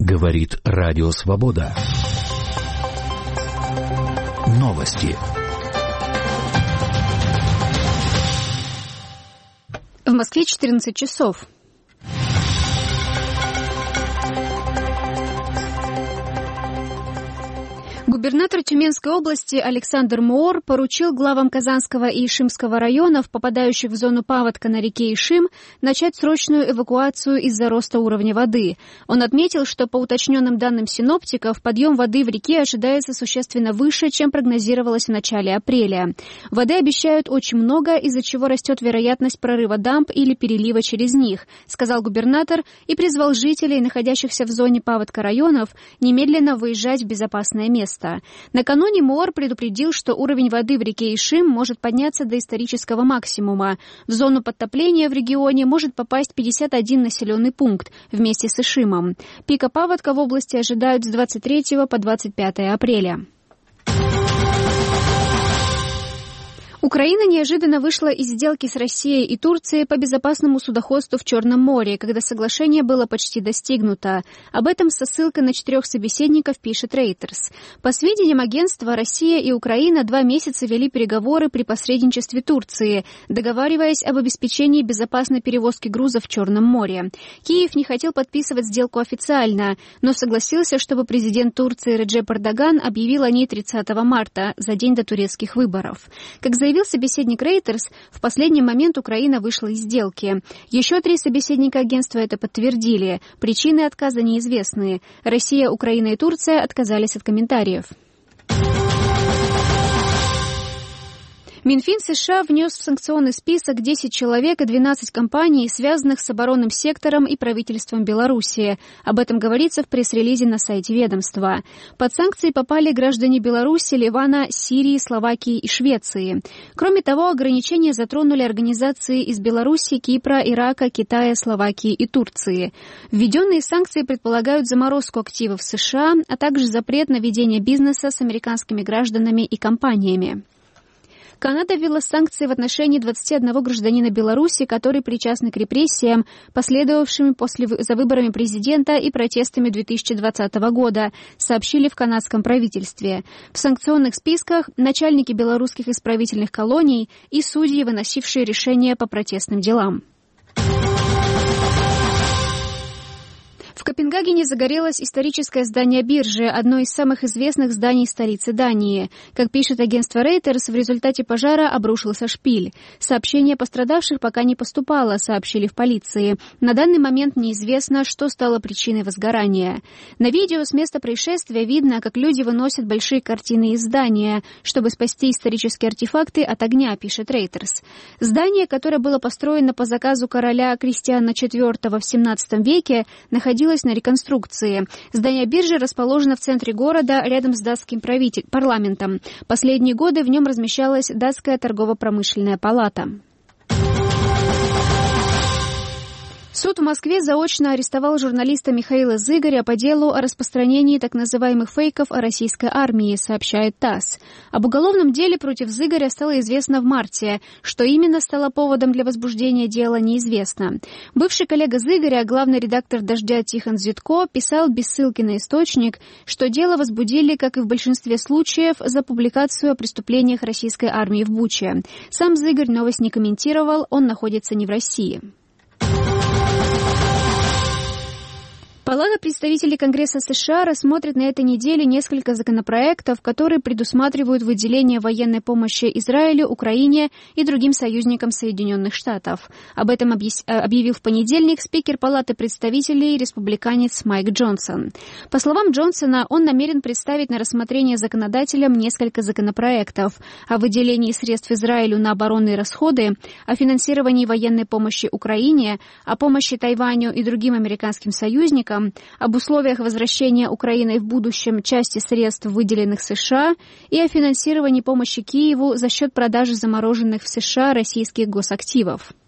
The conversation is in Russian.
Говорит Радио Свобода. Новости. В Москве 14 часов. Губернатор Тюменской области Александр Моор поручил главам Казанского и Ишимского районов, попадающих в зону паводка на реке Ишим, начать срочную эвакуацию из-за роста уровня воды. Он отметил, что по уточненным данным синоптиков, подъем воды в реке ожидается существенно выше, чем прогнозировалось в начале апреля. Воды обещают очень много, из-за чего растет вероятность прорыва дамб или перелива через них, сказал губернатор и призвал жителей, находящихся в зоне паводка районов, немедленно выезжать в безопасное место. Накануне Моор предупредил, что уровень воды в реке Ишим может подняться до исторического максимума. В зону подтопления в регионе может попасть 51 населенный пункт вместе с Ишимом. Пика паводка в области ожидают с 23 по 25 апреля. Украина неожиданно вышла из сделки с Россией и Турцией по безопасному судоходству в Черном море, когда соглашение было почти достигнуто. Об этом со ссылкой на 4 собеседников пишет Reuters. По сведениям агентства, Россия и Украина 2 месяца вели переговоры при посредничестве Турции, договариваясь об обеспечении безопасной перевозки грузов в Черном море. Киев не хотел подписывать сделку официально, но согласился, чтобы президент Турции Реджеп Эрдоган объявил о ней 30 марта, за день до турецких выборов. Как заявил собеседник Reuters, в последний момент Украина вышла из сделки. Еще 3 собеседника агентства это подтвердили. Причины отказа неизвестны. Россия, Украина и Турция отказались от комментариев. Минфин США внес в санкционный список 10 человек и 12 компаний, связанных с оборонным сектором и правительством Беларуси. Об этом говорится в пресс-релизе на сайте ведомства. Под санкции попали граждане Беларуси, Ливана, Сирии, Словакии и Швеции. Кроме того, ограничения затронули организации из Беларуси, Кипра, Ирака, Китая, Словакии и Турции. Введенные санкции предполагают заморозку активов США, а также запрет на ведение бизнеса с американскими гражданами и компаниями. Канада ввела санкции в отношении 21 гражданина Беларуси, которые причастны к репрессиям, последовавшим за выборами президента и протестами 2020 года, сообщили в канадском правительстве. В санкционных списках начальники белорусских исправительных колоний и судьи, выносившие решения по протестным делам. В Копенгагене загорелось историческое здание биржи, одно из самых известных зданий столицы Дании. Как пишет агентство Reuters, в результате пожара обрушился шпиль. Сообщение о пострадавших пока не поступало, сообщили в полиции. На данный момент неизвестно, что стало причиной возгорания. На видео с места происшествия видно, как люди выносят большие картины из здания, чтобы спасти исторические артефакты от огня, пишет Reuters. Здание, которое было построено по заказу короля Кристиана IV в XVII веке, находилось на реконструкции. Здание биржи расположено в центре города, рядом с датским парламентом. Последние годы в нем размещалась датская торгово-промышленная палата. Суд в Москве заочно арестовал журналиста Михаила Зыгоря по делу о распространении так называемых фейков о российской армии, сообщает ТАСС. Об уголовном деле против Зыгоря стало известно в марте. Что именно стало поводом для возбуждения дела, неизвестно. Бывший коллега Зыгоря, главный редактор «Дождя» Тихон Зитко, писал без ссылки на источник, что дело возбудили, как и в большинстве случаев, за публикацию о преступлениях российской армии в Буче. Сам Зыгорь новость не комментировал, он находится не в России. Палата представителей Конгресса США рассмотрит на этой неделе несколько законопроектов, которые предусматривают выделение военной помощи Израилю, Украине и другим союзникам Соединенных Штатов. Об этом объявил в понедельник спикер Палаты представителей республиканец Майк Джонсон. По словам Джонсона, он намерен представить на рассмотрение законодателям несколько законопроектов о выделении средств Израилю на оборонные расходы, о финансировании военной помощи Украине, о помощи Тайваню и другим американским союзникам, об условиях возвращения Украиной в будущем части средств, выделенных США, и о финансировании помощи Киеву за счет продажи замороженных в США российских госактивов.